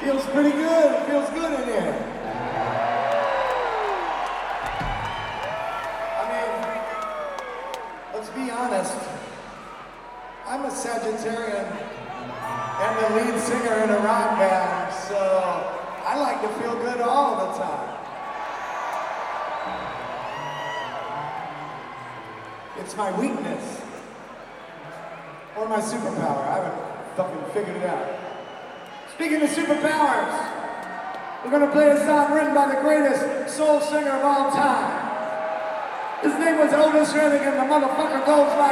Feels pretty good. It feels good in here. I mean, let's be honest. I'm a Sagittarian and the lead singer in a rock band, so I like to feel good all the time. It's my weakness. Or my superpower. I haven't fucking figured it out. Speaking of superpowers, we're gonna play a song written by the greatest soul singer of all time. His name was Otis Redding, and the motherfucker goes like